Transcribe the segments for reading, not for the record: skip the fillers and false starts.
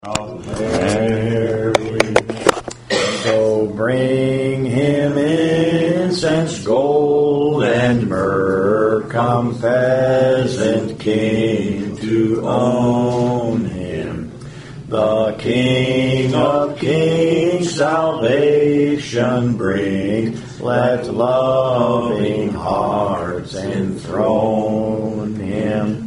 Mary. So bring him incense, gold, and myrrh. Come, peasant king, to own him. The King of kings salvation bring. Let loving hearts enthrone him.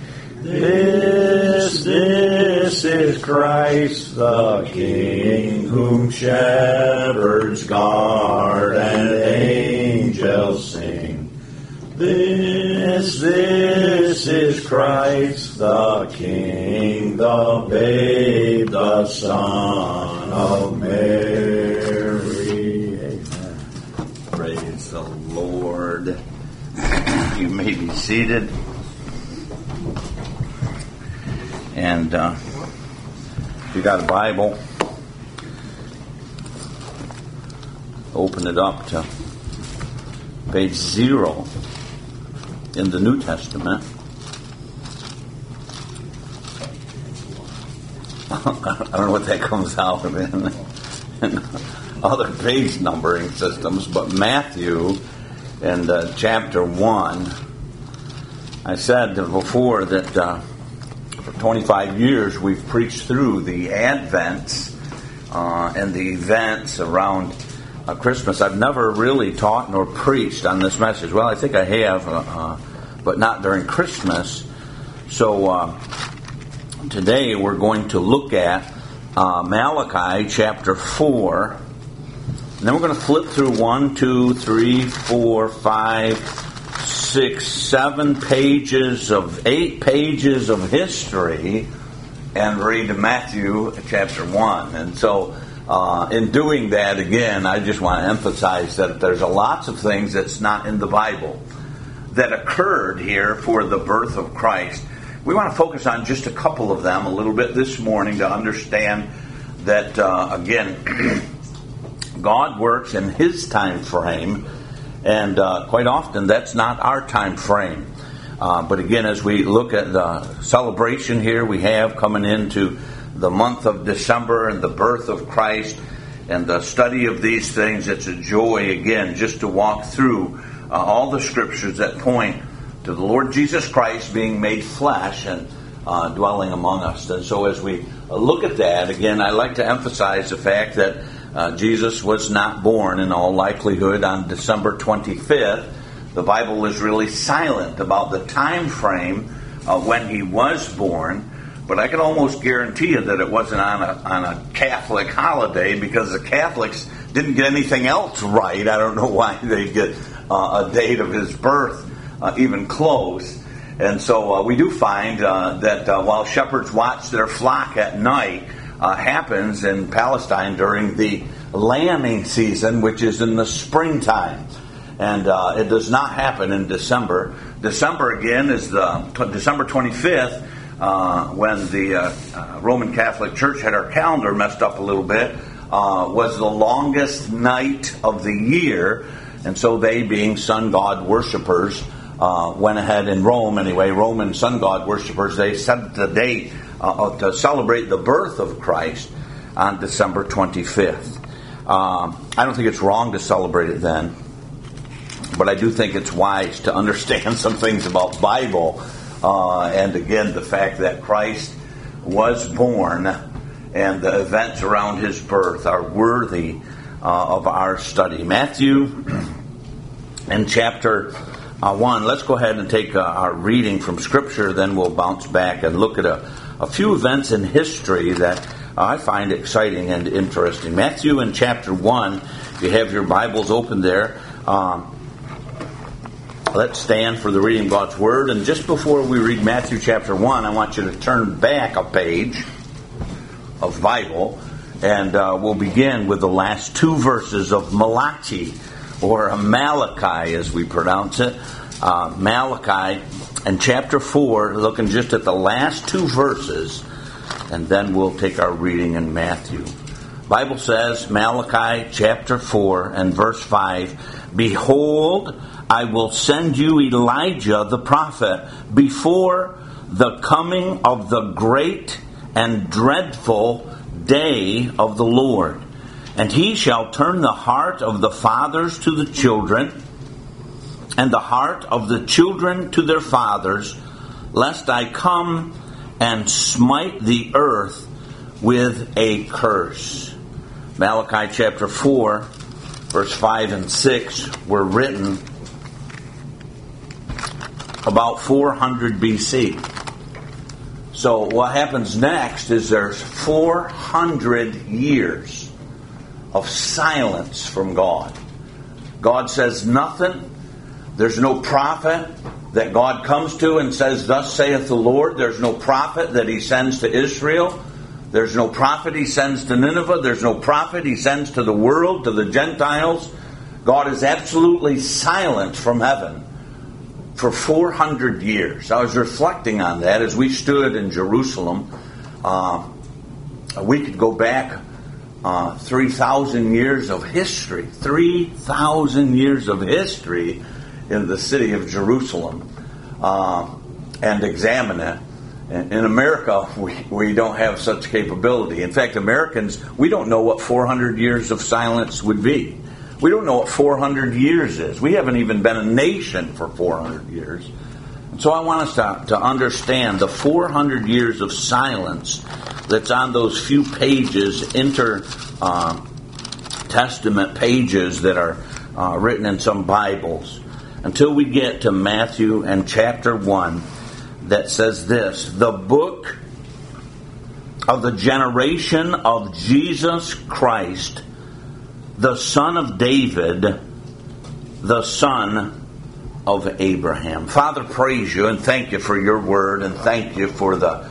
This is Christ the King, whom shepherds guard and angels sing. This is Christ the King, the babe, the Son of Mary. Amen. Praise the Lord. You may be seated. And if you got a Bible, open it up to page 0 in the New Testament. I don't know what that comes out of in other page numbering systems, but Matthew and chapter 1. I said before that for 25 years we've preached through the Advents and the events around Christmas. I've never really taught nor preached on this message. Well, I think I have, but not during Christmas. So today we're going to look at Malachi chapter 4. And then we're going to flip through 1, 2, 3, 4, 5, 6, 7 pages of 8 pages of history and read Matthew chapter 1. And so in doing that, again, I just want to emphasize that there's lots of things that's not in the Bible that occurred here for the birth of Christ. We want to focus on just a couple of them a little bit this morning to understand that, again, God works in His time frame. And quite often, that's not our time frame. But again, as we look at the celebration here we have coming into the month of December and the birth of Christ and the study of these things, it's a joy, again, just to walk through all the scriptures that point to the Lord Jesus Christ being made flesh and dwelling among us. And so as we look at that, again, I like to emphasize the fact that Jesus was not born in all likelihood on December 25th. The Bible is really silent about the time frame when he was born, but I can almost guarantee you that it wasn't on a Catholic holiday, because the Catholics didn't get anything else right. I don't know why they get a date of his birth even close. And so we do find that while shepherds watch their flock at night, happens in Palestine during the lambing season, which is in the springtime. And it does not happen in December. December, again, is the December 25th, when the Roman Catholic Church had our calendar messed up a little bit, was the longest night of the year. And so they, being sun god worshipers, went ahead in Rome anyway, Roman sun god worshipers, they set the date to celebrate the birth of Christ on December 25th. I don't think it's wrong to celebrate it then, but I do think it's wise to understand some things about Bible, and again, the fact that Christ was born and the events around his birth are worthy of our study. Matthew in chapter 1. Let's go ahead and take our reading from Scripture, then we'll bounce back and look at a few events in history that I find exciting and interesting. Matthew in chapter 1, if you have your Bibles open there, let's stand for the reading of God's Word. And just before we read Matthew chapter 1, I want you to turn back a page of Bible, and we'll begin with the last 2 verses of Malachi, or Malachi as we pronounce it. Malachi and chapter 4, looking just at the last 2 verses, and then we'll take our reading in Matthew. Bible says, Malachi chapter 4 and verse 5, Behold, I will send you Elijah the prophet before the coming of the great and dreadful day of the Lord. And he shall turn the heart of the fathers to the children, and the heart of the children to their fathers, lest I come and smite the earth with a curse. Malachi chapter 4, verse 5 and 6 were written about 400 BC. So what happens next is there's 400 years of silence from God. God says nothing. There's no prophet that God comes to and says, "Thus saith the Lord." There's no prophet that he sends to Israel. There's no prophet he sends to Nineveh. There's no prophet he sends to the world, to the Gentiles. God is absolutely silent from heaven for 400 years. I was reflecting on that as we stood in Jerusalem. We could go back 3,000 years of history. 3,000 years of history in the city of Jerusalem and examine it. In America, we don't have such capability. In fact, Americans, we don't know what 400 years of silence would be. We don't know what 400 years is. We haven't even been a nation for 400 years. And so I want us to understand the 400 years of silence that's on those few pages, Testament pages that are written in some Bibles, until we get to Matthew and chapter 1 that says this: the book of the generation of Jesus Christ, the son of David, the son of Abraham. Father, praise you and thank you for your word, and thank you for the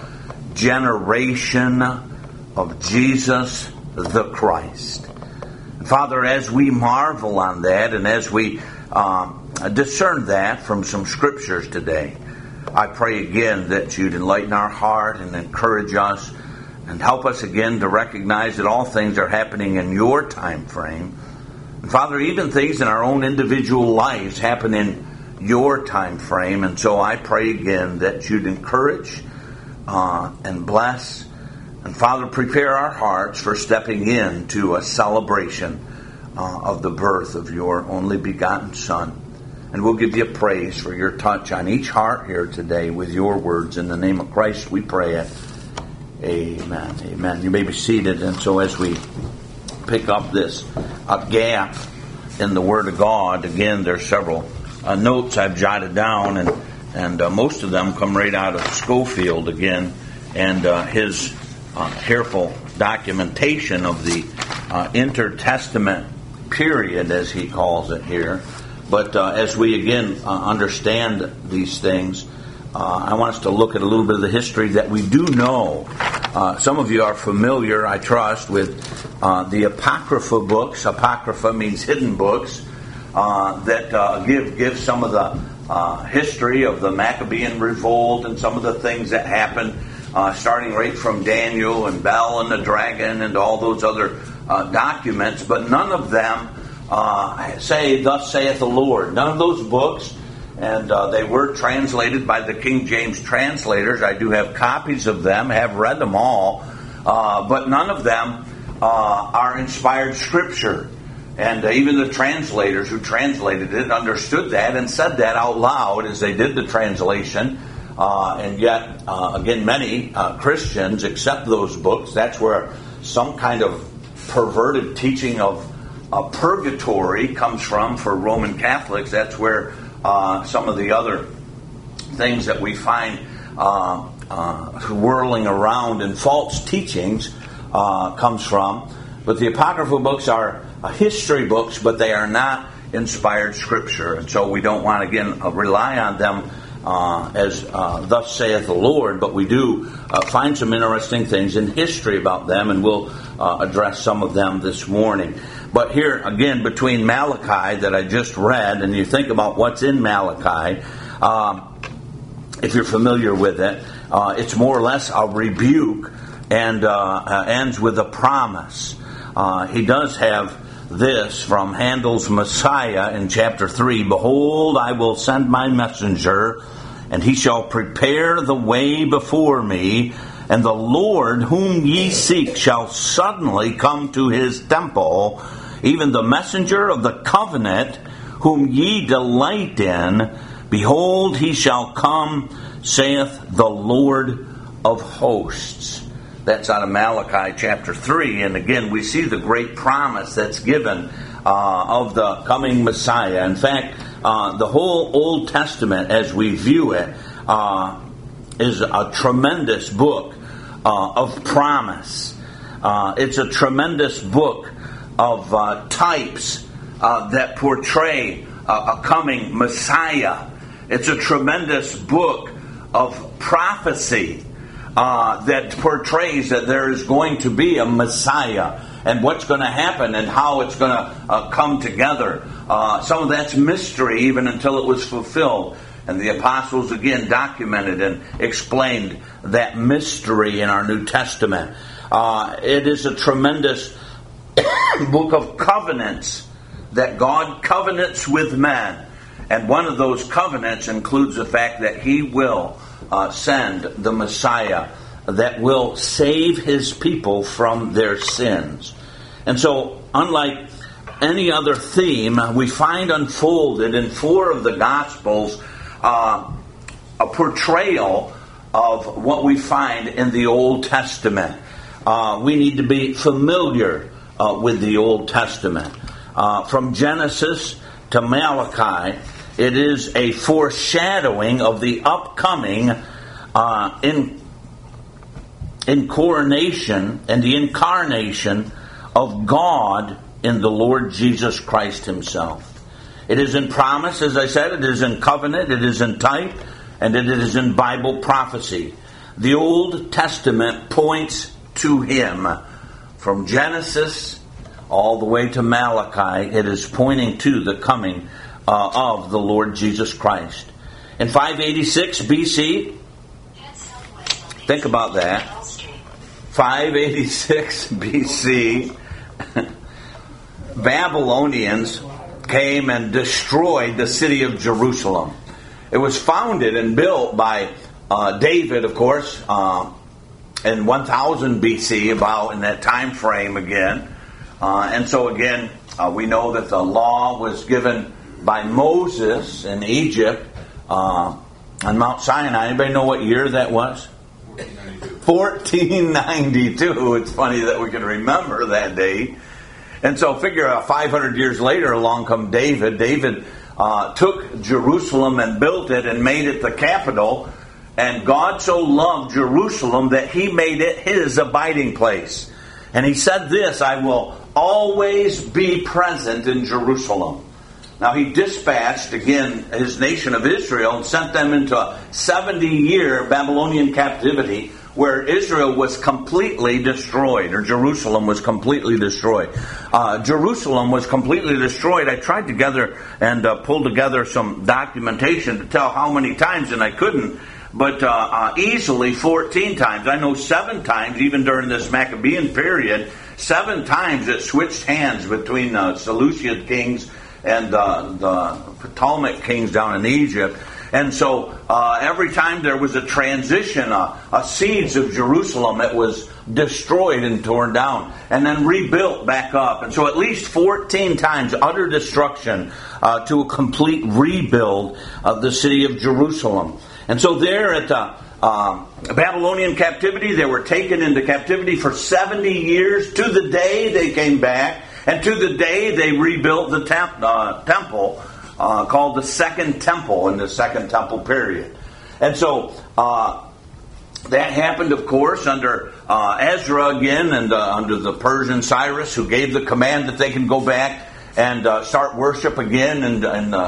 generation of Jesus the Christ. Father, as we marvel on that and as we discern that from some scriptures today, I pray again that you'd enlighten our heart and encourage us and help us again to recognize that all things are happening in your time frame. And Father, even things in our own individual lives happen in your time frame. And so I pray again that you'd encourage and bless. And Father, prepare our hearts for stepping into a celebration of the birth of your only begotten Son. And we'll give you praise for your touch on each heart here today with your words. In the name of Christ we pray it. Amen. Amen. You may be seated. And so as we pick up this gap in the Word of God, again, there's several notes I've jotted down, and most of them come right out of Schofield again, and his careful documentation of the intertestament period, as he calls it here. But as we again understand these things, I want us to look at a little bit of the history that we do know. Some of you are familiar, I trust, with the Apocrypha books. Apocrypha means hidden books that give some of the history of the Maccabean revolt and some of the things that happened, starting right from Daniel and Bel and the dragon and all those other documents. But none of them say, "Thus saith the Lord." None of those books, and they were translated by the King James translators. I do have copies of them, have read them all, but none of them are inspired scripture. And even the translators who translated it understood that and said that out loud as they did the translation. And yet, again, many Christians accept those books. That's where some kind of perverted teaching of purgatory comes from for Roman Catholics. That's where some of the other things that we find whirling around in false teachings comes from. But the Apocryphal books are history books, but they are not inspired scripture. And so we don't want to, again, rely on them as thus saith the Lord, but we do find some interesting things in history about them, and we'll address some of them this morning. But here, again, between Malachi that I just read, and you think about what's in Malachi, if you're familiar with it, it's more or less a rebuke and ends with a promise. He does have this from Handel's Messiah in chapter 3. "Behold, I will send my messenger, and he shall prepare the way before me, And the Lord whom ye seek shall suddenly come to his temple, even the messenger of the covenant whom ye delight in. Behold, he shall come, saith the Lord of hosts. That's out of Malachi chapter 3. And again, we see the great promise that's given of the coming Messiah. In fact, the whole Old Testament, as we view it, is a tremendous book of promise. It's a tremendous book of types that portray a coming Messiah. It's a tremendous book of prophecy that portrays that there is going to be a Messiah and what's going to happen and how it's going to come together. Some of that's mystery even until it was fulfilled. And the apostles again documented and explained that mystery in our New Testament. It is a tremendous book of covenants that God covenants with men. And one of those covenants includes the fact that he will send the Messiah that will save his people from their sins. And so, unlike any other theme, we find unfolded in 4 of the Gospels a portrayal of what we find in the Old Testament. We need to be familiar with the Old Testament. From Genesis to Malachi, it is a foreshadowing of the upcoming coronation and the incarnation of God in the Lord Jesus Christ himself. It is in promise, as I said, it is in covenant, it is in type, and it is in Bible prophecy. The Old Testament points to him. From Genesis all the way to Malachi, it is pointing to the coming of the Lord Jesus Christ. In 586 BC, think about that, 586 BC, Babylonians came and destroyed the city of Jerusalem. It was founded and built by David, of course, in 1000 BC, about in that time frame again. And so again, we know that the law was given by Moses in Egypt on Mount Sinai. Anybody know what year that was? 1492. It's funny that we can remember that date. And so figure 500 years later along come David. David took Jerusalem and built it and made it the capital. And God so loved Jerusalem that he made it his abiding place. And he said this, I will always be present in Jerusalem. Now he dispatched, again, his nation of Israel and sent them into a 70-year Babylonian captivity where Israel was completely destroyed, or Jerusalem was completely destroyed. Jerusalem was completely destroyed. I tried together and pulled together some documentation to tell how many times, and I couldn't, but easily 14 times. I know 7 times, even during this Maccabean period, 7 times it switched hands between Seleucid kings and the Ptolemaic kings down in Egypt. And so every time there was a transition, a siege of Jerusalem, it was destroyed and torn down and then rebuilt back up. And so at least 14 times utter destruction to a complete rebuild of the city of Jerusalem. And so there at the Babylonian captivity, they were taken into captivity for 70 years. To the day they came back, and to the day they rebuilt the temple, called the Second Temple in the Second Temple period. And so that happened, of course, under Ezra again, and under the Persian Cyrus, who gave the command that they can go back and start worship again in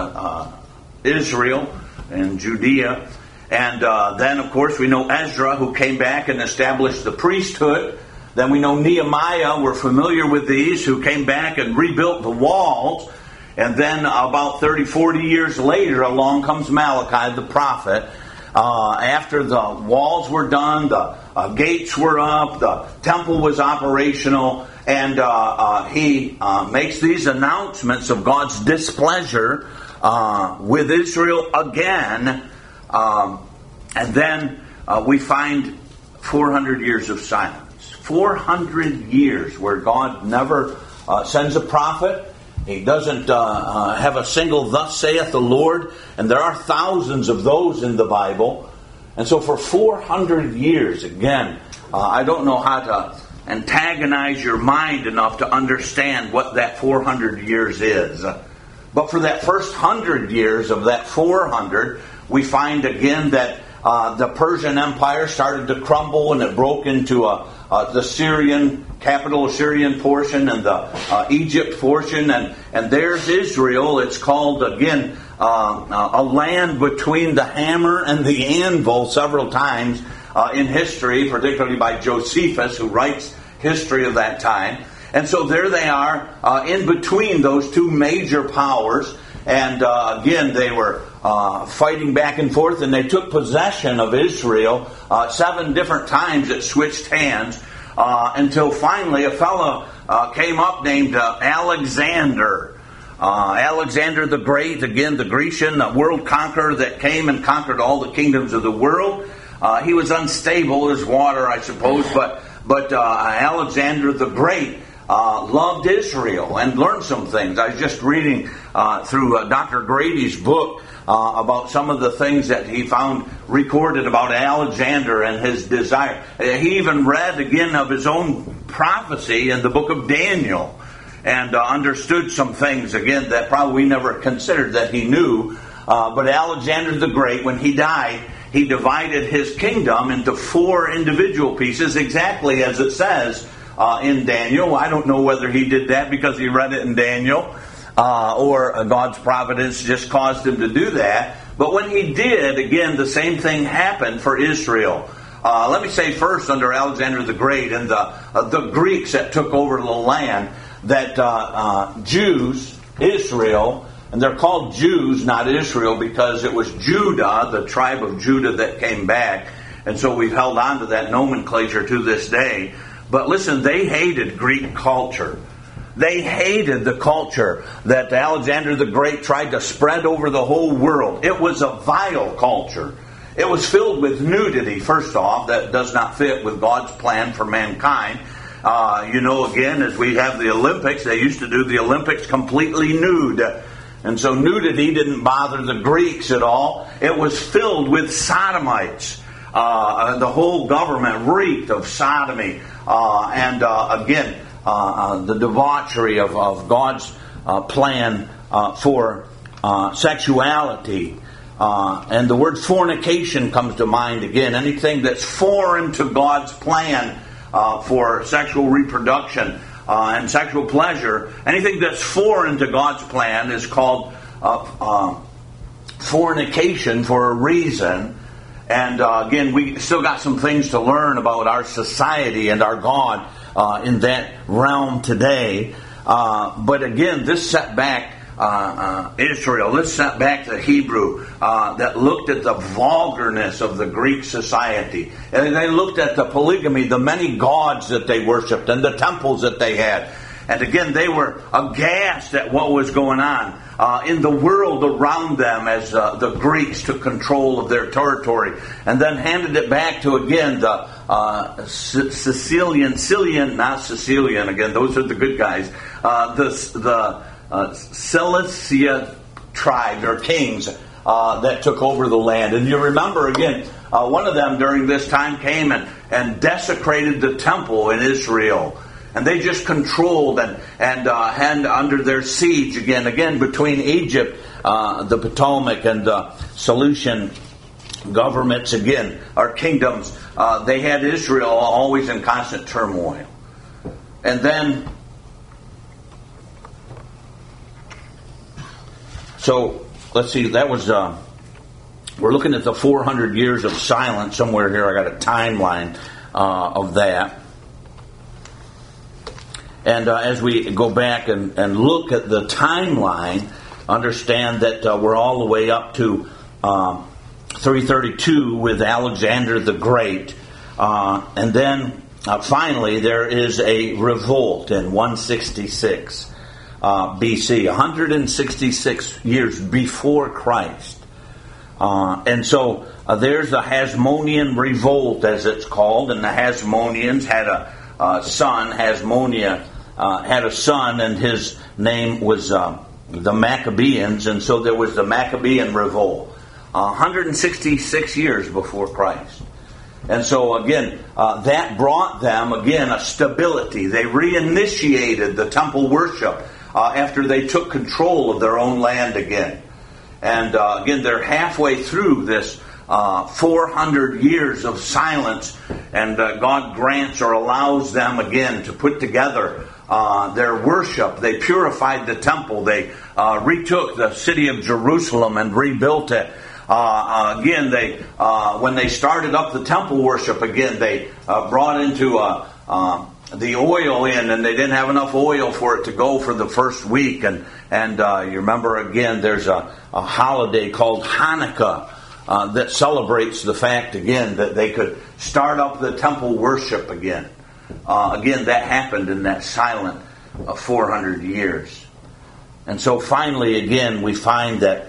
Israel and Judea. And then, of course, we know Ezra, who came back and established the priesthood. Then we know Nehemiah, we're familiar with these, who came back and rebuilt the walls. And then about 30, 40 years later, along comes Malachi, the prophet. After the walls were done, the gates were up, the temple was operational, and he makes these announcements of God's displeasure with Israel again. And then we find 400 years of silence. 400 years where God never sends a prophet. He doesn't have a single "thus saith the Lord," and there are thousands of those in the Bible. And so for 400 years, again, I don't know how to antagonize your mind enough to understand what that 400 years is. But for that first 100 years of that 400, we find again that the Persian Empire started to crumble, and it broke into the Syrian capital, Syrian portion, and the Egypt portion, and there's Israel. It's called again a land between the hammer and the anvil several times in history, particularly by Josephus, who writes history of that time. And so there they are in between those two major powers, and again they were fighting back and forth, and they took possession of Israel 7 different times. It switched hands until finally a fellow came up named Alexander. Alexander the Great, again the Grecian world conqueror that came and conquered all the kingdoms of the world. He was unstable as water, I suppose, but Alexander the Great loved Israel and learned some things. I was just reading through Dr. Grady's book about some of the things that he found recorded about Alexander and his desire. He even read again of his own prophecy in the book of Daniel, and understood some things again that probably we never considered that he knew. But Alexander the Great, when he died, he divided his kingdom into 4 individual pieces, exactly as it says in Daniel. I don't know whether he did that because he read it in Daniel, or God's providence just caused him to do that. But when he did, again, the same thing happened for Israel. Let me say first, under Alexander the Great and the Greeks that took over the land, that Jews, Israel, and they're called Jews, not Israel, because it was Judah, the tribe of Judah, that came back. And so we've held on to that nomenclature to this day. But listen, they hated Greek culture. They hated the culture that Alexander the Great tried to spread over the whole world. It was a vile culture. It was filled with nudity, first off, that does not fit with God's plan for mankind. Again, as we have the Olympics, they used to do the Olympics completely nude. And so nudity didn't bother the Greeks at all. It was filled with sodomites. The whole government reeked of sodomy. The debauchery of God's plan for sexuality. And the word fornication comes to mind again. Anything that's foreign to God's plan for sexual reproduction and sexual pleasure, anything that's foreign to God's plan is called fornication for a reason. And again, we still got some things to learn about our society and our God in that realm today. But again, this set back Israel. This set back the Hebrew that looked at the vulgarness of the Greek society. And they looked at the polygamy, the many gods that they worshipped, and the temples that they had. And again, they were aghast at what was going on in the world around them as the Greeks took control of their territory, and then handed it back to, again, the Cilician, again, those are the good guys, the Cilicia tribe, or kings, that took over the land. And you remember, again, one of them during this time came and desecrated the temple in Israel. And they just controlled and under their siege again between Egypt, the Potomac, and the Seleucian governments, again, our kingdoms. They had Israel always in constant turmoil. And then, so let's see, that was, we're looking at the 400 years of silence somewhere here. I got a timeline of that. And as we go back and look at the timeline, understand that we're all the way up to 332 with Alexander the Great. And then finally there is a revolt in 166 BC, 166 years before Christ. And so there's the Hasmonean revolt, as it's called, and the Hasmoneans had a son. Hasmonia had a son, and his name was the Maccabeans, and so there was the Maccabean revolt, 166 years before Christ. And so again, that brought them, again, a stability. They reinitiated the temple worship after they took control of their own land again. And again, they're halfway through this 400 years of silence, and God grants or allows them again to put together their worship. They purified the temple. They retook the city of Jerusalem and rebuilt it. Again, when they started up the temple worship again, they brought into the oil in, and they didn't have enough oil for it to go for the first week. And you remember again, there's a holiday called Hanukkah that celebrates the fact again that they could start up the temple worship again. Again, that happened in that silent 400 years. And so finally, again, we find that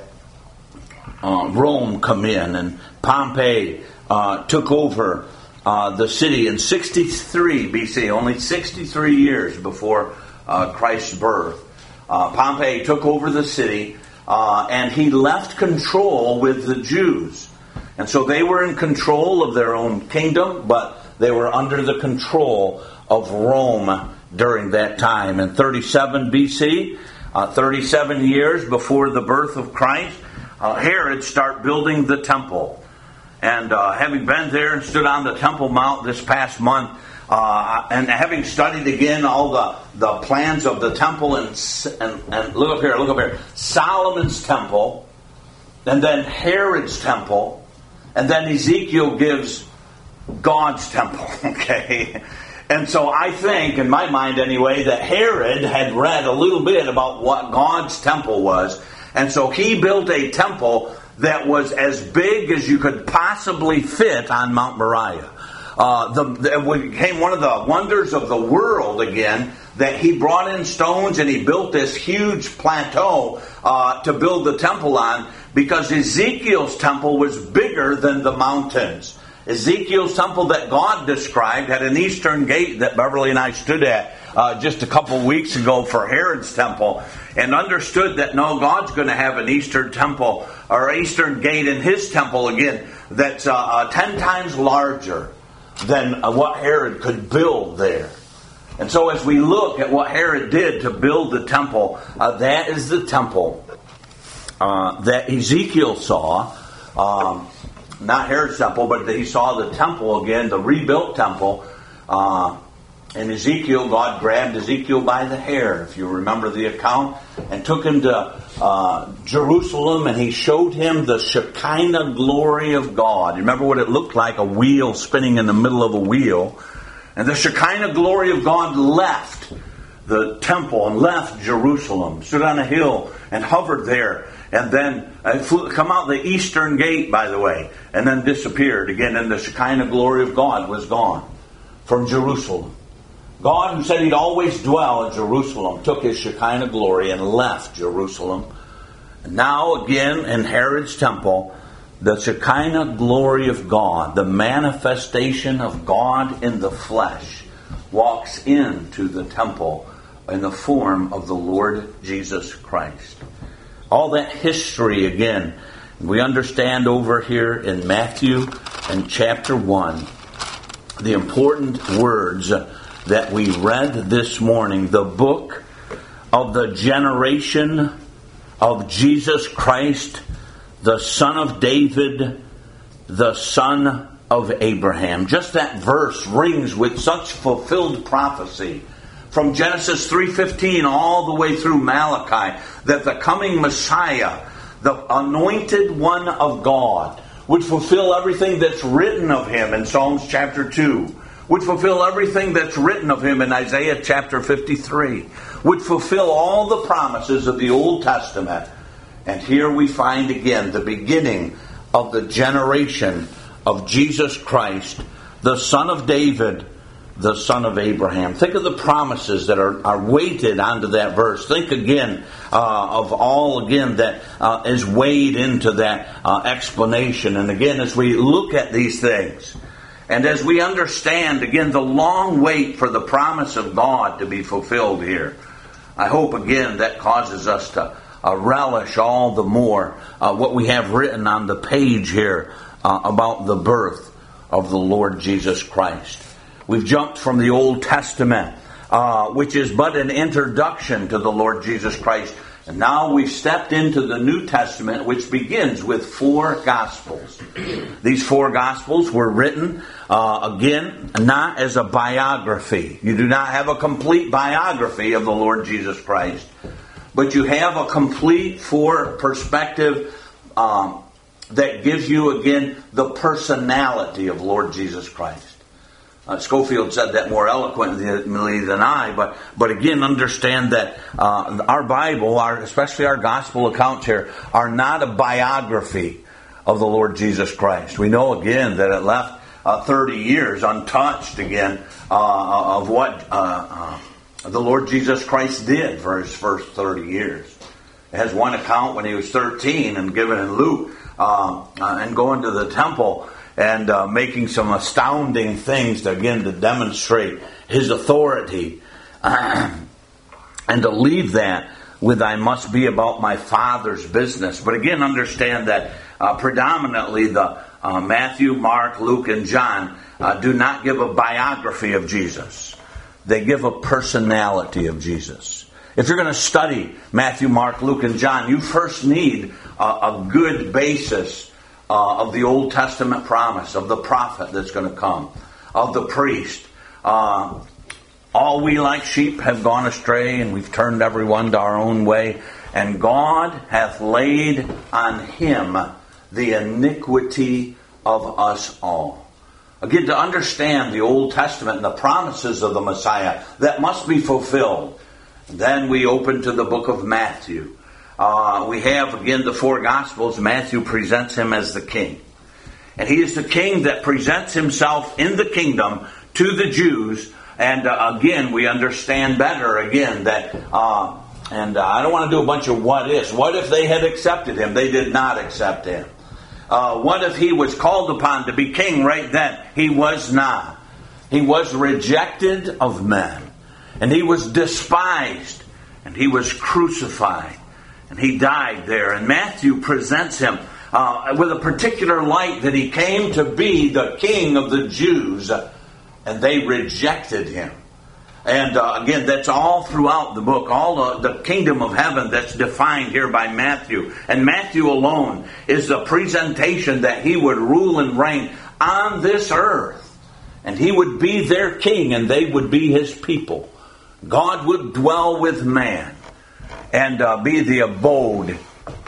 Rome come in, and Pompey took over the city in 63 BC, only 63 years before Christ's birth. Pompey took over the city, and he left control with the Jews. And so they were in control of their own kingdom, but they were under the control of Rome during that time. In 37 BC, 37 years before the birth of Christ, Herod started building the temple. And having been there and stood on the Temple Mount this past month, and having studied again all the plans of the temple, and look up here, Solomon's temple, and then Herod's temple, and then Ezekiel gives God's temple, okay? And so I think, in my mind anyway, that Herod had read a little bit about what God's temple was, and so he built a temple that was as big as you could possibly fit on Mount Moriah. It became one of the wonders of the world again, that he brought in stones and he built this huge plateau to build the temple on, because Ezekiel's temple was bigger than the mountains. Ezekiel's temple that God described had an eastern gate that Beverly and I stood at just a couple weeks ago for Herod's temple, and understood that no, God's going to have an eastern temple, or eastern gate in his temple again, that's 10 times larger than what Herod could build there. And so as we look at what Herod did to build the temple, that is the temple that Ezekiel saw. Not Herod's temple, but he saw the temple again, the rebuilt temple. And Ezekiel, God grabbed Ezekiel by the hair, if you remember the account, and took him to Jerusalem, and he showed him the Shekinah glory of God. You remember what it looked like, a wheel spinning in the middle of a wheel. And the Shekinah glory of God left the temple and left Jerusalem, stood on a hill and hovered there, and then come out the eastern gate, by the way, and then disappeared again, and the Shekinah glory of God was gone from Jerusalem. God, who said he'd always dwell in Jerusalem, took his Shekinah glory and left Jerusalem. And now again in Herod's temple, the Shekinah glory of God, the manifestation of God in the flesh, walks into the temple in the form of the Lord Jesus Christ. All that history again, we understand over here in Matthew and chapter 1, the important words that we read this morning, the book of the generation of Jesus Christ, the son of David, the son of Abraham. Just that verse rings with such fulfilled prophecy from Genesis 3:15 all the way through Malachi, that the coming Messiah, the anointed one of God, would fulfill everything that's written of him in Psalms chapter 2, would fulfill everything that's written of him in Isaiah chapter 53, would fulfill all the promises of the Old Testament. And here we find again the beginning of the generation of Jesus Christ, the son of David, the son of Abraham. Think of the promises that are weighted onto that verse. Think again of all again that is weighed into that explanation. And again, as we look at these things, and as we understand again the long wait for the promise of God to be fulfilled here, I hope again that causes us to relish all the more what we have written on the page here about the birth of the Lord Jesus Christ. We've jumped from the Old Testament, which is but an introduction to the Lord Jesus Christ. And now we've stepped into the New Testament, which begins with 4 Gospels. These 4 Gospels were written, again, not as a biography. You do not have a complete biography of the Lord Jesus Christ. But you have a complete 4 perspective that gives you, again, the personality of Lord Jesus Christ. Schofield said that more eloquently than I, but again, understand that our Bible, especially our gospel accounts here, are not a biography of the Lord Jesus Christ. We know again that it left 30 years untouched again of what the Lord Jesus Christ did for his first 30 years. It has one account when he was 13 and given in Luke and going to the temple and making some astounding things to demonstrate his authority, and to leave that with "I must be about my Father's business." But again, understand that predominantly the Matthew, Mark, Luke, and John do not give a biography of Jesus. They give a personality of Jesus. If you're going to study Matthew, Mark, Luke, and John, you first need a good basis of the Old Testament promise, of the prophet that's going to come, of the priest. All we like sheep have gone astray, and we've turned everyone to our own way. And God hath laid on him the iniquity of us all. Again, to understand the Old Testament and the promises of the Messiah that must be fulfilled. Then we open to the book of Matthew. We have, again, the 4 Gospels. Matthew presents him as the king. And he is the king that presents himself in the kingdom to the Jews. And again, we understand better, again, that, and I don't want to do a bunch of what ifs. What if they had accepted him? They did not accept him. What if he was called upon to be king right then? He was not. He was rejected of men. And he was despised. And he was crucified. And he died there. And Matthew presents him with a particular light that he came to be the king of the Jews. And they rejected him. And again, that's all throughout the book. All the kingdom of heaven that's defined here by Matthew. And Matthew alone is the presentation that he would rule and reign on this earth. And he would be their king and they would be his people. God would dwell with man and be the abode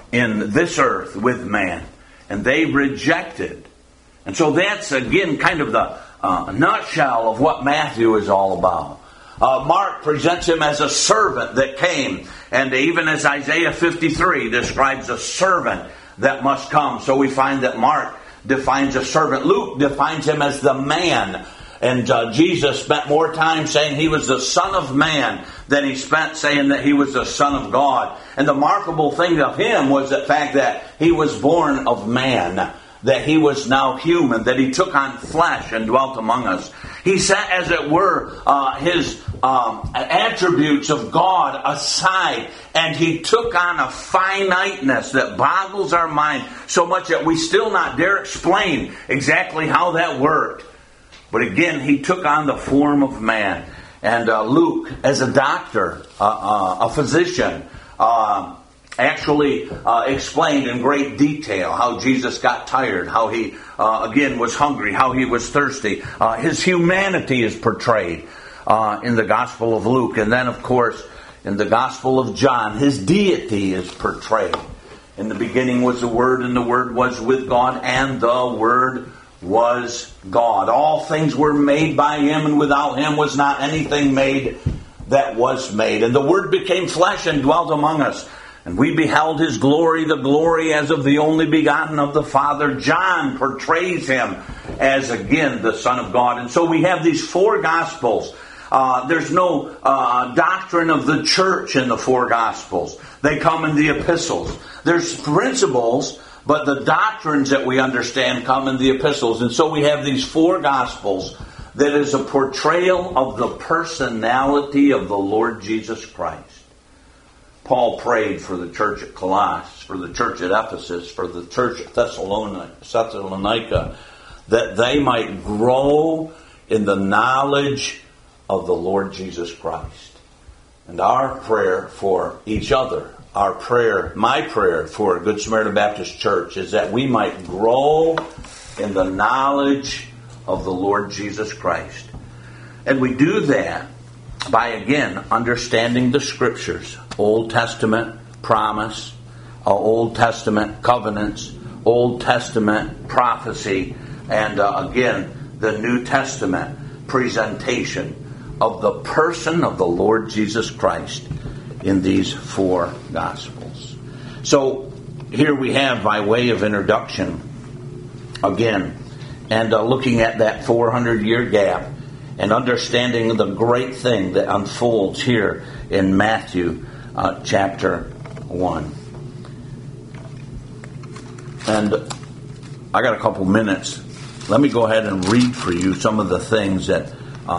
in this earth with man. And they rejected. And so that's, again, kind of the nutshell of what Matthew is all about. Mark presents him as a servant that came. And even as Isaiah 53 describes a servant that must come. So we find that Mark defines a servant. Luke defines him as the man. And Jesus spent more time saying he was the Son of Man than he spent saying that he was the Son of God. And the remarkable thing of him was the fact that he was born of man, that he was now human, that he took on flesh and dwelt among us. He set, as it were, his attributes of God aside, and he took on a finiteness that boggles our mind so much that we still not dare explain exactly how that worked. But again, he took on the form of man. And Luke, as a doctor, a physician, actually explained in great detail how Jesus got tired, how he, again, was hungry, how he was thirsty. His humanity is portrayed in the Gospel of Luke. And then, of course, in the Gospel of John, his deity is portrayed. In the beginning was the Word, and the Word was with God, and the Word was God. All things were made by him, and without him was not anything made that was made. And the Word became flesh and dwelt among us. And we beheld his glory, the glory as of the only begotten of the Father. John portrays him as, again, the Son of God. And so we have these 4 Gospels. There's no doctrine of the church in the 4 Gospels. They come in the epistles. There's principles, but the doctrines that we understand come in the epistles. And so we have these 4 Gospels that is a portrayal of the personality of the Lord Jesus Christ. Paul prayed for the church at Colossus, for the church at Ephesus, for the church at Thessalonica, that they might grow in the knowledge of the Lord Jesus Christ. And our prayer for each other, my prayer for Good Samaritan Baptist Church is that we might grow in the knowledge of the Lord Jesus Christ. And we do that by, again, understanding the Scriptures. Old Testament promise, Old Testament covenants, Old Testament prophecy, and again, the New Testament presentation of the person of the Lord Jesus Christ in these 4 Gospels. So here we have, by way of introduction, again, and looking at that 400-year gap and understanding the great thing that unfolds here in Matthew chapter 1. And I got a couple minutes. Let me go ahead and read for you some of the things that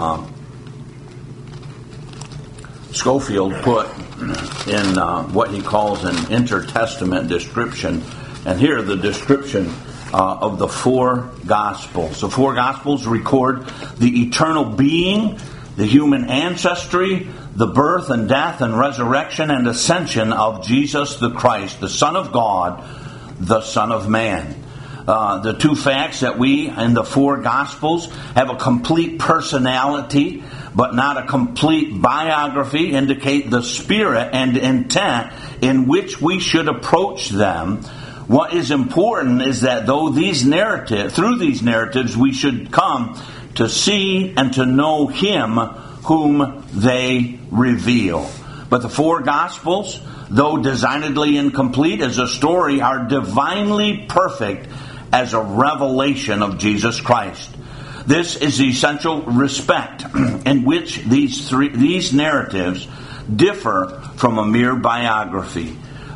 Scofield put in what he calls an intertestament description. And here the description of the 4 Gospels. The 4 Gospels record the eternal being, the human ancestry, the birth and death and resurrection and ascension of Jesus the Christ, the Son of God, the Son of Man. The 2 facts that we in the 4 Gospels have a complete personality but not a complete biography indicate the spirit and intent in which we should approach them. What is important is that through these narratives we should come to see and to know Him whom they reveal. But the 4 Gospels, though designedly incomplete as a story, are divinely perfect as a revelation of Jesus Christ. This is the essential respect in which these narratives differ from a mere biography.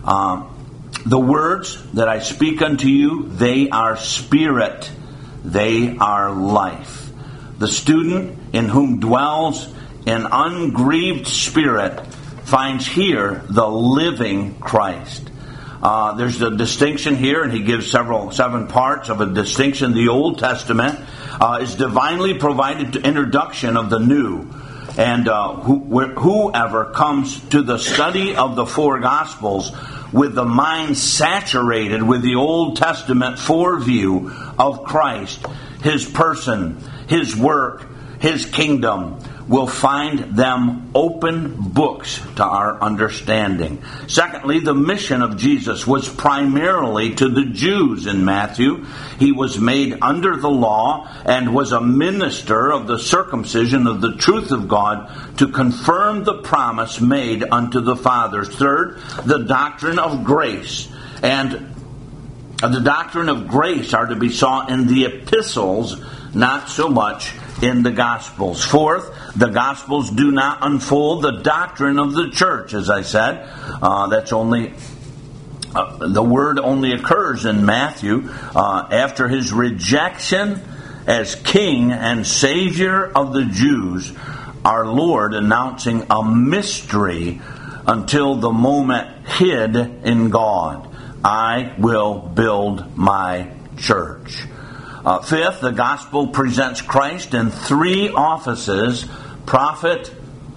The words that I speak unto you, they are spirit, they are life. The student in whom dwells an ungrieved spirit finds here the living Christ. There's a distinction here, and he gives 7 parts of a distinction. The Old Testament is divinely provided introduction of the New. And whoever comes to the study of the 4 Gospels with the mind saturated with the Old Testament foreview of Christ, His person, His work, His kingdom, will find them open books to our understanding. Secondly, the mission of Jesus was primarily to the Jews in Matthew. He was made under the law and was a minister of the circumcision of the truth of God to confirm the promise made unto the fathers. Third, the doctrine of grace. And the doctrine of grace are to be sought in the epistles, not so much in the Gospels. Fourth, the Gospels do not unfold the doctrine of the church, as I said. That's only the word only occurs in Matthew after His rejection as King and Savior of the Jews. Our Lord announcing a mystery until the moment hid in God. I will build my church. Fifth, the gospel presents Christ in 3 offices: prophet,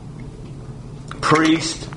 priest,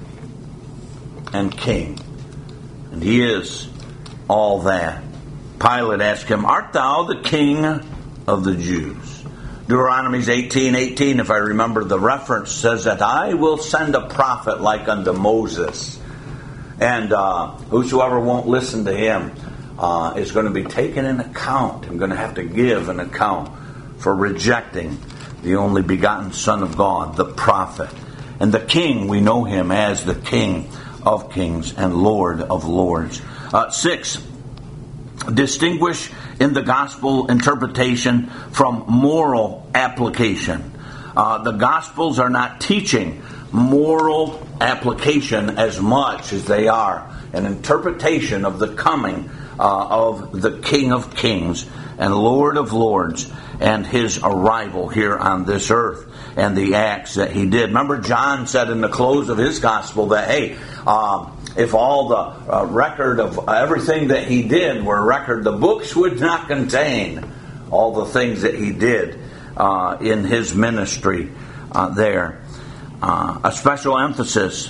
and king. And He is all that. Pilate asked Him, "Art thou the king of the Jews?" Deuteronomy 18:18, if I remember the reference, says that I will send a prophet like unto Moses. And whosoever won't listen to him is going to be taken in account. I'm going to have to give an account for rejecting the only begotten Son of God, the prophet. And the King, we know Him as the King of kings and Lord of lords. 6, distinguish in the gospel interpretation from moral application. The Gospels are not teaching moral application as much as they are an interpretation of the coming of the King of Kings and Lord of Lords and his arrival here on this earth and the acts that he did. Remember, John said in the close of his gospel that, hey, if all the record of everything that he did were record, the books would not contain all the things that he did in his ministry there. A special emphasis,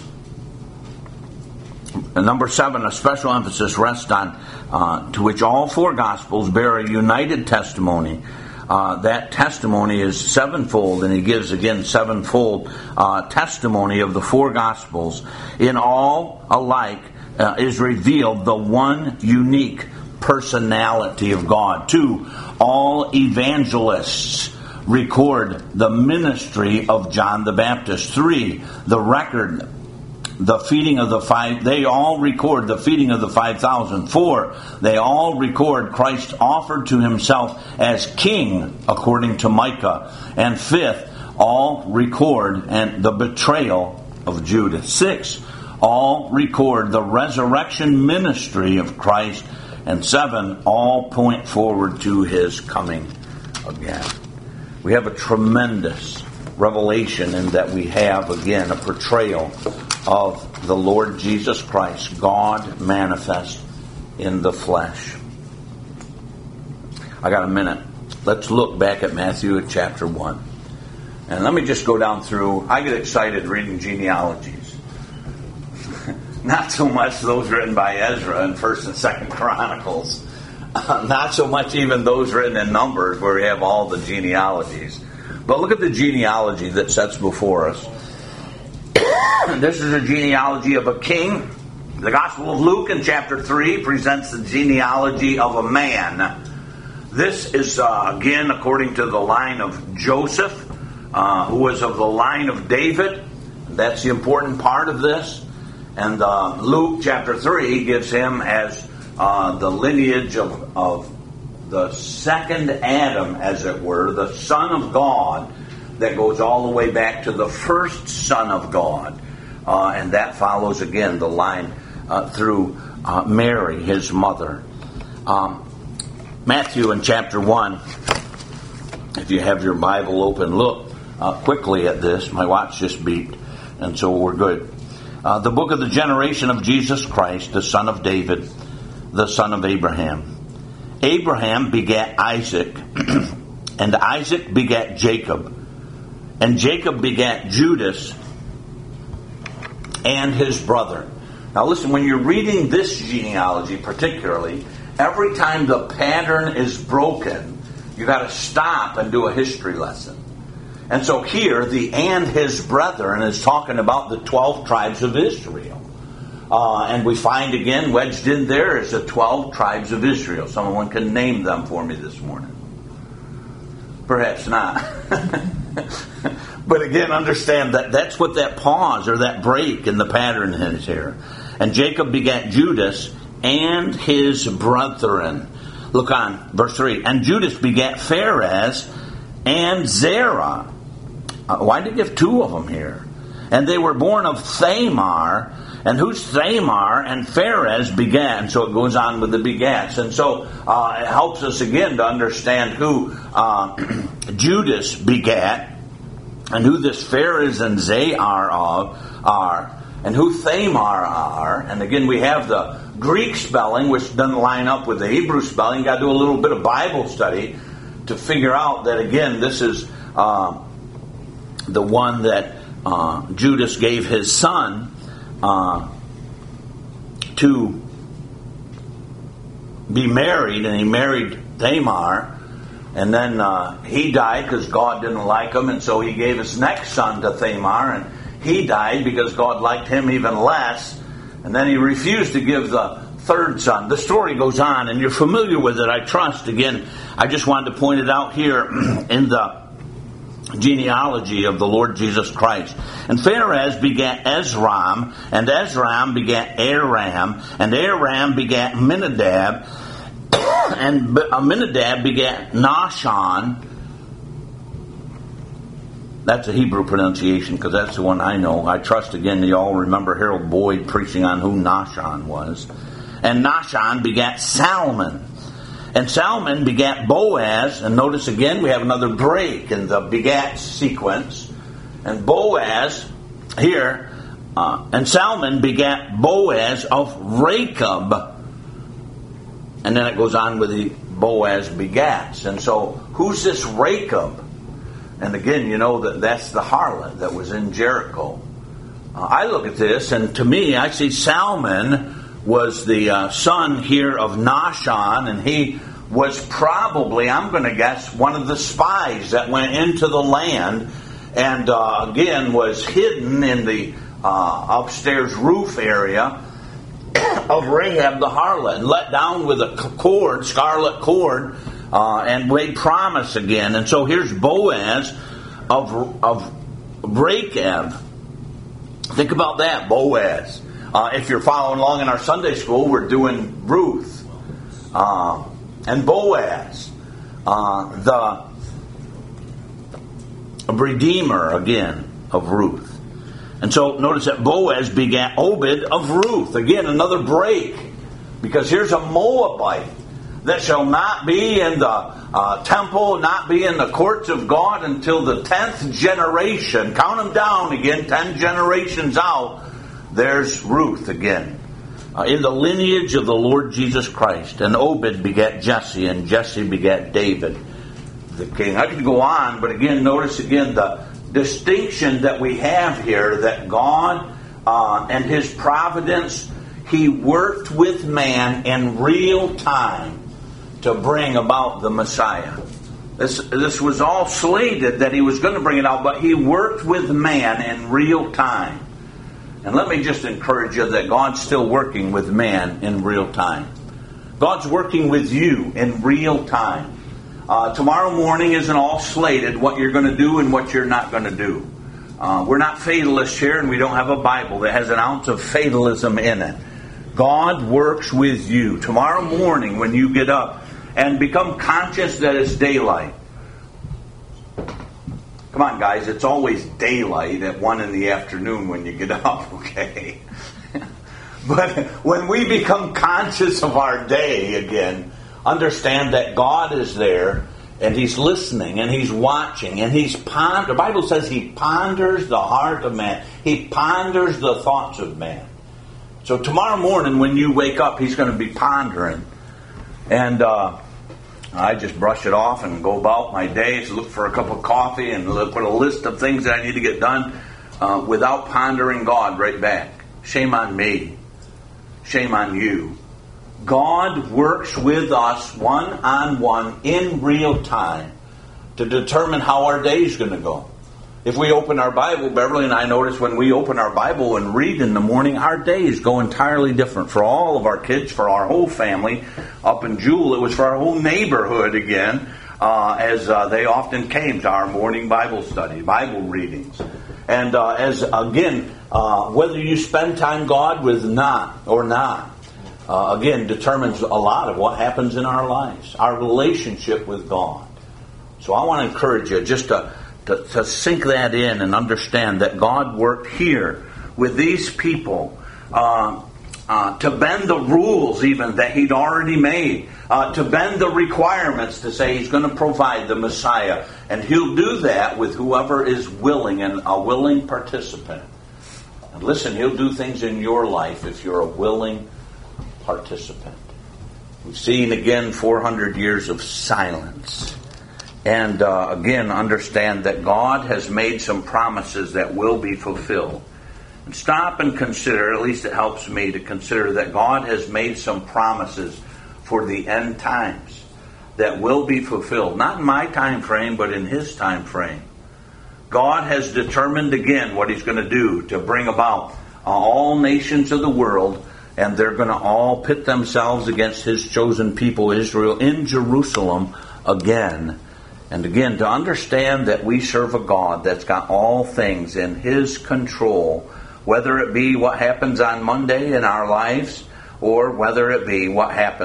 number 7, a special emphasis rests on to which all 4 Gospels bear a united testimony. That testimony is sevenfold, and he gives again sevenfold testimony of the 4 Gospels. In all alike is revealed the one unique personality of God. 2, all evangelists record the ministry of John the Baptist. 3, the record, the feeding of the 5, they all record the feeding of the 5,000. 4, they all record Christ offered to himself as king, according to Micah. And 5th, all record and the betrayal of Judas. 6, all record the resurrection ministry of Christ. And 7, all point forward to his coming again. We have a tremendous revelation in that we have, again, a portrayal of the Lord Jesus Christ, God manifest in the flesh. I got a minute. Let's look back at Matthew chapter 1. And let me just go down through. I get excited reading genealogies. Not so much those written by Ezra in 1st and 2nd Chronicles. Not so much even those written in Numbers where we have all the genealogies. But look at the genealogy that sets before us. This is a genealogy of a king. The Gospel of Luke in chapter 3 presents the genealogy of a man. This is, again, according to the line of Joseph, who was of the line of David. That's the important part of this. And Luke chapter 3 gives him as the lineage of the second Adam, as it were, the Son of God, that goes all the way back to the first Son of God. And that follows, again, the line through Mary, his mother. Matthew in chapter 1, if you have your Bible open, look quickly at this. My watch just beeped, and so we're good. The book of the generation of Jesus Christ, the son of David, the son of Abraham. Abraham begat Isaac, and Isaac begat Jacob, and Jacob begat Judas and his brother. Now listen, when you're reading this genealogy particularly, every time the pattern is broken, you got to stop and do a history lesson. And so here, the and his brethren is talking about the 12 tribes of Israel. And we find again, wedged in there is the 12 tribes of Israel. Someone can name them for me this morning. Perhaps not. But again, understand that that's what that pause or that break in the pattern is here. And Jacob begat Judas and his brethren. Look on, verse 3. And Judas begat Pharez and Zerah. Why did he give 2 of them here? And they were born of Thamar, and whose Thamar and Pharez begat. And so it goes on with the begats. And so it helps us again to understand who Judas begat, and who this Pharez and Zerah are, and who Thamar are. And again, we have the Greek spelling, which doesn't line up with the Hebrew spelling. You've got to do a little bit of Bible study to figure out that, again, this is the one that Judas gave his son to be married, and he married Tamar, and then he died because God didn't like him, and so he gave his next son to Tamar, and he died because God liked him even less, and then he refused to give the third son. The story goes on, and you're familiar with it, I trust. Again, I just wanted to point it out here in the genealogy of the Lord Jesus Christ. And Pharez begat Ezram, and Ezram begat Aram, and Aram begat Minadab, And Aminadab begat Nahshon. That's a Hebrew pronunciation because that's the one I know. I trust again that you all remember Harold Boyd preaching on who Nahshon was. And Nahshon begat Salmon. And Salmon begat Boaz. And notice again we have another break in the begat sequence. And Boaz here, and Salmon begat Boaz of Rachab. And then it goes on with the Boaz begats. And so who's this Rachab? And again, you know that's the harlot that was in Jericho. I look at this, and to me, I see Salmon was the son here of Nahshon, and he was probably, I'm going to guess, one of the spies that went into the land, and again was hidden in the upstairs roof area of Rahab the harlot, and let down with a cord, scarlet cord, and made promise again. And so here's Boaz of Rachab. Think about that, Boaz. If you're following along in our Sunday school, we're doing Ruth. And Boaz, the Redeemer again of Ruth. And so notice that Boaz begat Obed of Ruth. Again, another break. Because here's a Moabite that shall not be in the temple, not be in the courts of God until the 10th generation. Count them down again, 10 generations out. There's Ruth again. In the lineage of the Lord Jesus Christ. And Obed begat Jesse, and Jesse begat David, the king. I could go on, but again, notice again the distinction that we have here, that God and His providence, He worked with man in real time to bring about the Messiah. This was all slated that He was going to bring it out, but He worked with man in real time. And let me just encourage you that God's still working with man in real time. God's working with you in real time. Tomorrow morning isn't all slated what you're going to do and what you're not going to do. We're not fatalists here, and we don't have a Bible that has an ounce of fatalism in it. God works with you. Tomorrow morning when you get up and become conscious that it's daylight. Come on, guys, it's always daylight at 1 in the afternoon when you get up, okay? But when we become conscious of our day again, understand that God is there, and He's listening, and He's watching, and the Bible says He ponders the heart of man. He ponders the thoughts of man. So tomorrow morning when you wake up, He's going to be pondering. And I just brush it off and go about my days, look for a cup of coffee, and put a list of things that I need to get done without pondering God right back. Shame on me. Shame on you. God works with us one-on-one in real time to determine how our day is going to go. If we open our Bible, Beverly and I notice when we open our Bible and read in the morning, our days go entirely different. For all of our kids, for our whole family. Up in Jewel, it was for our whole neighborhood again, as they often came to our morning Bible study, Bible readings. And whether you spend time God with or not, again, determines a lot of what happens in our lives, our relationship with God. So I want to encourage you just to sink that in and understand that God worked here with these people to bend the rules even that He'd already made, to bend the requirements to say He's going to provide the Messiah. And He'll do that with whoever is willing and a willing participant. And listen, He'll do things in your life if you're a willing participant. We've seen again 400 years of silence. And again, understand that God has made some promises that will be fulfilled. And stop and consider, at least it helps me to consider, that God has made some promises for the end times that will be fulfilled. Not in my time frame, but in His time frame. God has determined again what He's going to do to bring about all nations of the world, and they're going to all pit themselves against His chosen people, Israel, in Jerusalem again. And again, to understand that we serve a God that's got all things in His control, whether it be what happens on Monday in our lives, or whether it be what happens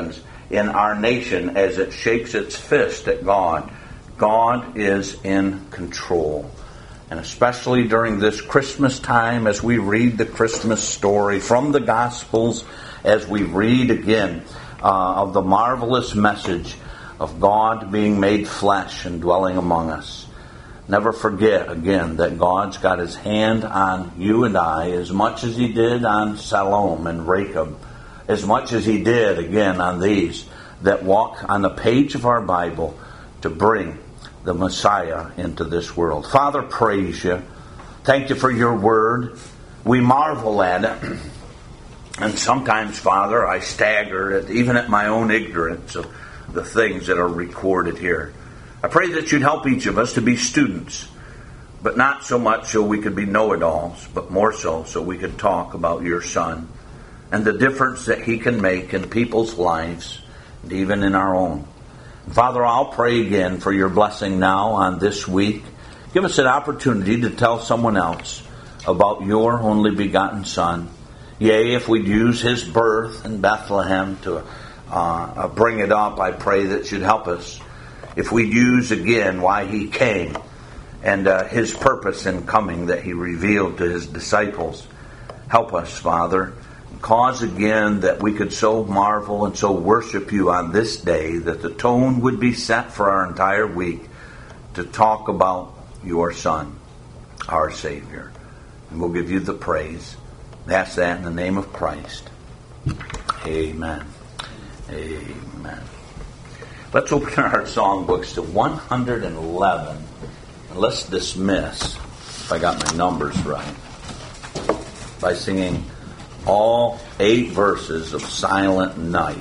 in our nation as it shakes its fist at God. God is in control. And especially during this Christmas time, as we read the Christmas story from the Gospels, as we read again of the marvelous message of God being made flesh and dwelling among us. Never forget again that God's got His hand on you and I as much as He did on Salome and Rechab, as much as He did again on these that walk on the page of our Bible to bring the Messiah into this world. Father, praise You. Thank You for Your word. We marvel at it. And sometimes, Father, I stagger even at my own ignorance of the things that are recorded here. I pray that You'd help each of us to be students, but not so much so we could be know-it-alls, but more so we could talk about Your Son and the difference that He can make in people's lives and even in our own. Father, I'll pray again for Your blessing now on this week. Give us an opportunity to tell someone else about Your only begotten Son. Yea, if we'd use His birth in Bethlehem to bring it up, I pray that You'd help us. If we'd use again why He came and His purpose in coming that He revealed to His disciples, help us, Father. Cause again that we could so marvel and so worship You on this day that the tone would be set for our entire week to talk about Your Son, our Savior. And we'll give You the praise. That's that in the name of Christ. Amen. Amen. Let's open our songbooks to 111. And let's dismiss, if I got my numbers right, by singing all 8 verses of Silent Night.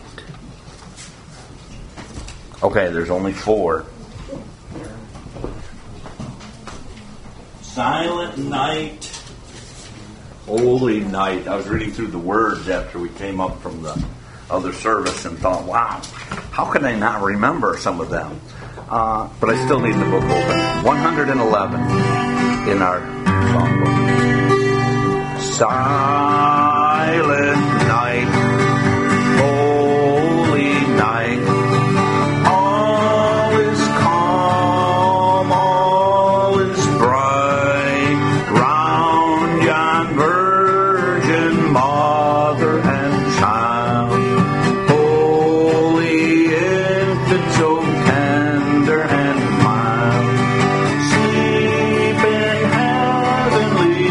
Okay, there's only 4. Silent Night, Holy Night. I was reading through the words after we came up from the other service and thought, wow, how can I not remember some of them? But I still need the book open. 111 in our songbook. Silent night, holy night, all is calm, all is bright, round yon virgin mother and child, holy infant so tender and mild, sleep in heavenly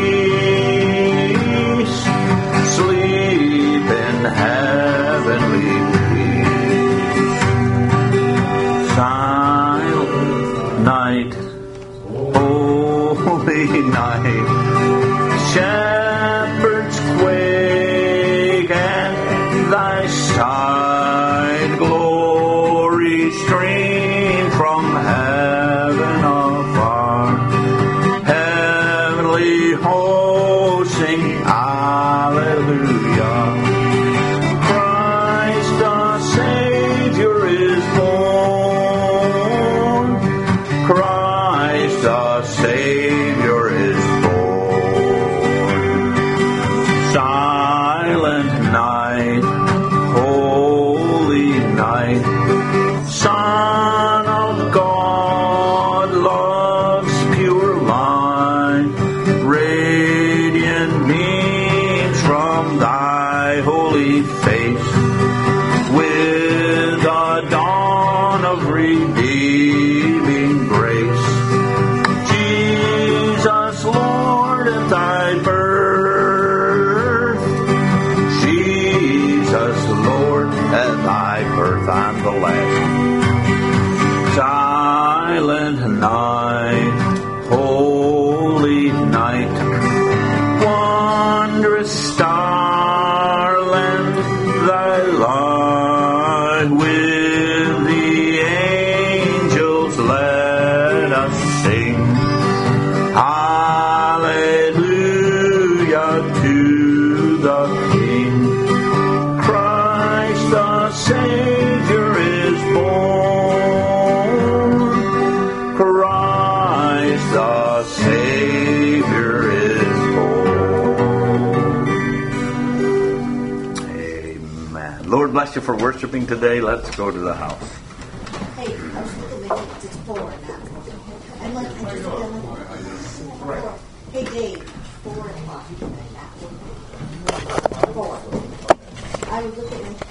peace. Sleep in heavenly peace. Silent night, holy night, shepherds quake at Thy side, glory stream from heaven afar, heavenly hosts sing Alleluia. Christ the Savior is born. Christ the Savior is born. Silent night, holy night, Son of God, love's pure light, radiant beams from Thy holy face, with the dawn of redeeming grace. Jesus, Lord, at Thy birth, Jesus, Lord, at Thy birth on the last. Silent night, holy night, wondrous starland, Thy light with the angels let us sing. Hallelujah to the King. Christ the Savior is born. Christ bless you for worshiping today. Let's go to the house. Hey, I was looking at it. It's 4 now. I'm like, I just feel like, hey, Dave, 4 o'clock. 4. I was looking at